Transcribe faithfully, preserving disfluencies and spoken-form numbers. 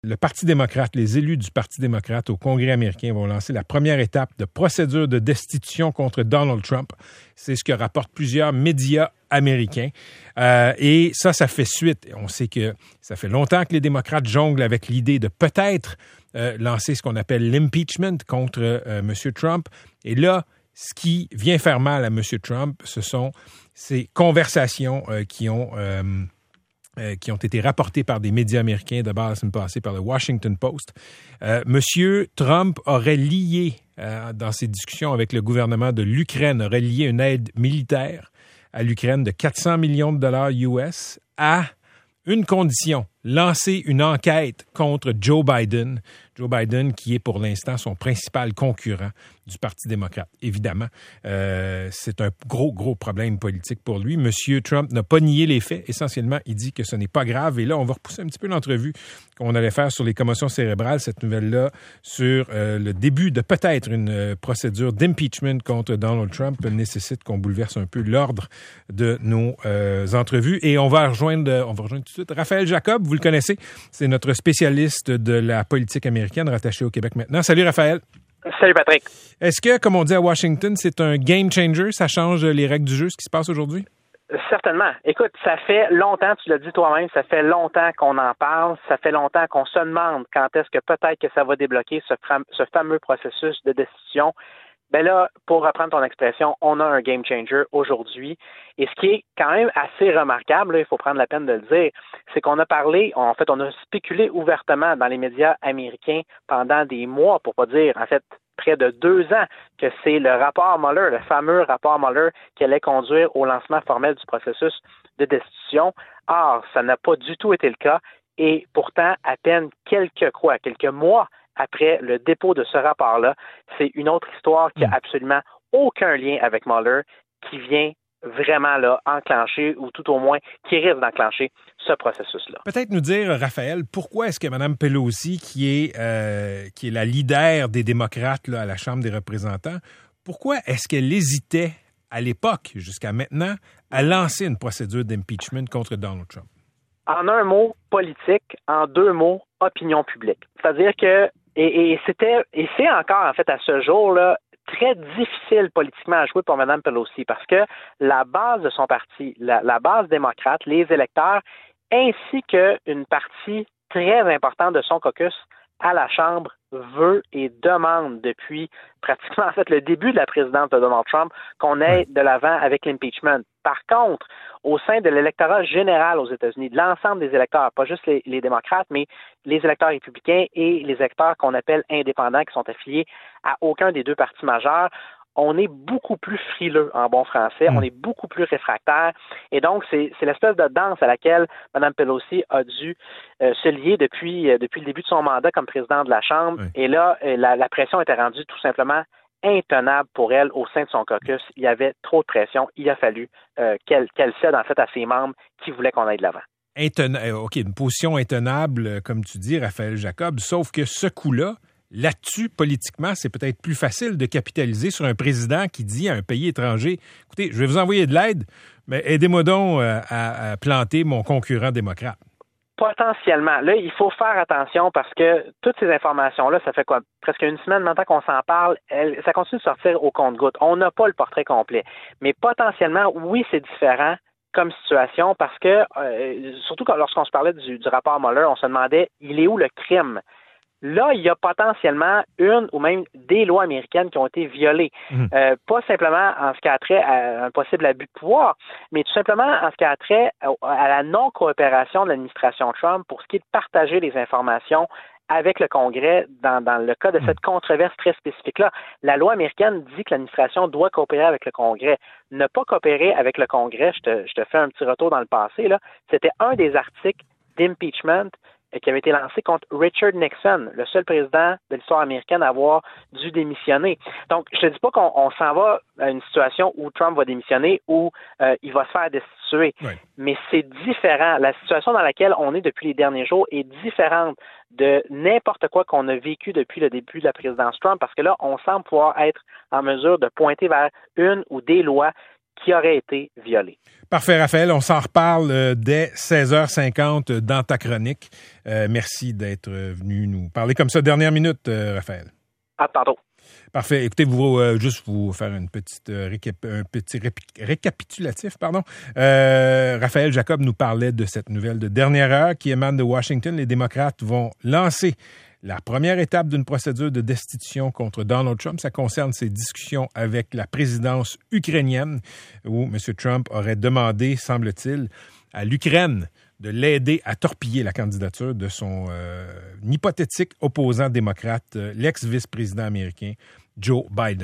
Le Parti démocrate, les élus du Parti démocrate au Congrès américain vont lancer la première étape de procédure de destitution contre Donald Trump. C'est ce que rapportent plusieurs médias américains. Euh, et ça, ça fait suite. On sait que ça fait longtemps que les démocrates jonglent avec l'idée de peut-être euh, lancer ce qu'on appelle l'impeachment contre euh, M. Trump. Et là, ce qui vient faire mal à M. Trump, ce sont ces conversations euh, qui ont... Euh, Euh, qui ont été rapportés par des médias américains, d'abord la semaine passée par le Washington Post. Euh, Monsieur Trump aurait lié, euh, dans ses discussions avec le gouvernement de l'Ukraine, aurait lié une aide militaire à l'Ukraine de quatre cents millions de dollars U S à une condition, lancer une enquête contre Joe Biden. Joe Biden qui est pour l'instant son principal concurrent du Parti démocrate. Évidemment, euh, c'est un gros, gros problème politique pour lui. Monsieur Trump n'a pas nié les faits. Essentiellement, il dit que ce n'est pas grave. Et là, on va repousser un petit peu l'entrevue qu'on allait faire sur les commotions cérébrales, cette nouvelle-là, sur euh, le début de peut-être une euh, procédure d'impeachment contre Donald Trump nécessite qu'on bouleverse un peu l'ordre de nos euh, entrevues. Et on va rejoindre, on va rejoindre tout de suite Raphaël Jacob. Vous le connaissez, c'est notre spécialiste de la politique américaine rattaché au Québec maintenant. Salut Raphaël. Salut Patrick. Est-ce que, comme on dit à Washington, c'est un game changer? Ça change les règles du jeu, ce qui se passe aujourd'hui? Certainement. Écoute, ça fait longtemps, tu l'as dit toi-même, ça fait longtemps qu'on en parle, ça fait longtemps qu'on se demande quand est-ce que peut-être que ça va débloquer ce, fam- ce fameux processus de destitution. Ben là, pour reprendre ton expression, on a un game changer aujourd'hui. Et ce qui est quand même assez remarquable, là, il faut prendre la peine de le dire, c'est qu'on a parlé, en fait, on a spéculé ouvertement dans les médias américains pendant des mois, pour pas dire, en fait, près de deux ans, que c'est le rapport Mueller, le fameux rapport Mueller, qui allait conduire au lancement formel du processus de destitution. Or, ça n'a pas du tout été le cas. Et pourtant, à peine quelques quoi, quelques mois après le dépôt de ce rapport-là, c'est une autre histoire qui n'a absolument aucun lien avec Mueller, qui vient vraiment là enclencher, ou tout au moins qui risque d'enclencher ce processus-là. Peut-être nous dire, Raphaël, pourquoi est-ce que Mme Pelosi, qui est, euh, qui est la leader des démocrates là, à la Chambre des représentants, pourquoi est-ce qu'elle hésitait à l'époque, jusqu'à maintenant, à lancer une procédure d'impeachment contre Donald Trump? En un mot, politique. En deux mots, opinion publique. C'est-à-dire que, et, et c'était, et c'est encore en fait à ce jour-là, très difficile politiquement à jouer pour Mme Pelosi parce que la base de son parti, la, la base démocrate, les électeurs, ainsi qu'une partie très importante de son caucus à la Chambre veut et demande depuis pratiquement en fait le début de la présidence de Donald Trump qu'on aille de l'avant avec l'impeachment. Par contre, au sein de l'électorat général aux États-Unis, de l'ensemble des électeurs, pas juste les, les démocrates, mais les électeurs républicains et les électeurs qu'on appelle indépendants qui sont affiliés à aucun des deux partis majeurs, on est beaucoup plus frileux en bon français, mmh. on est beaucoup plus réfractaire. Et donc, c'est, c'est l'espèce de danse à laquelle Mme Pelosi a dû euh, se lier depuis, euh, depuis le début de son mandat comme président de la Chambre. Oui. Et là, la, la pression était rendue tout simplement intenable pour elle au sein de son caucus. Il y avait trop de pression. Il a fallu euh, qu'elle, qu'elle cède en fait à ses membres qui voulaient qu'on aille de l'avant. Intena- OK, une position intenable, comme tu dis, Raphaël Jacob, sauf que ce coup-là, là-dessus, politiquement, c'est peut-être plus facile de capitaliser sur un président qui dit à un pays étranger, écoutez, je vais vous envoyer de l'aide, mais aidez-moi donc à, à planter mon concurrent démocrate. Potentiellement. Là, il faut faire attention parce que toutes ces informations-là, ça fait quoi? Presque une semaine maintenant qu'on s'en parle, elles, ça continue de sortir au compte-gouttes. On n'a pas le portrait complet. Mais potentiellement, oui, c'est différent comme situation parce que, euh, surtout quand, lorsqu'on se parlait du, du rapport Mueller, on se demandait, il est où le crime? Là, il y a potentiellement une ou même des lois américaines qui ont été violées. Mmh. Euh, pas simplement en ce qui a trait à un possible abus de pouvoir, mais tout simplement en ce qui a trait à, à la non-coopération de l'administration Trump pour ce qui est de partager les informations avec le Congrès dans, dans le cas de cette controverse très spécifique-là. La loi américaine dit que l'administration doit coopérer avec le Congrès. Ne pas coopérer avec le Congrès, je te, je te fais un petit retour dans le passé, là, c'était un des articles d'impeachment qui avait été lancé contre Richard Nixon, le seul président de l'histoire américaine à avoir dû démissionner. Donc, je te dis pas qu'on on s'en va à une situation où Trump va démissionner ou euh, il va se faire destituer, oui. Mais c'est différent. La situation dans laquelle on est depuis les derniers jours est différente de n'importe quoi qu'on a vécu depuis le début de la présidence Trump, parce que là, on semble pouvoir être en mesure de pointer vers une ou des lois qui auraient été violées. Parfait, Raphaël. On s'en reparle euh, dès seize heures cinquante dans ta chronique. Euh, merci d'être venu nous parler comme ça. Dernière minute, euh, Raphaël. Ah, pardon. Parfait. Écoutez, vous euh, juste vous faire une petite euh, récap- un petit rép- récapitulatif, pardon. Euh, Raphaël Jacob nous parlait de cette nouvelle de dernière heure qui émane de Washington. Les démocrates vont lancer la première étape d'une procédure de destitution contre Donald Trump. Ça concerne ses discussions avec la présidence ukrainienne où M. Trump aurait demandé, semble-t-il, à l'Ukraine de l'aider à torpiller la candidature de son euh, hypothétique opposant démocrate, euh, l'ex-vice-président américain Joe Biden.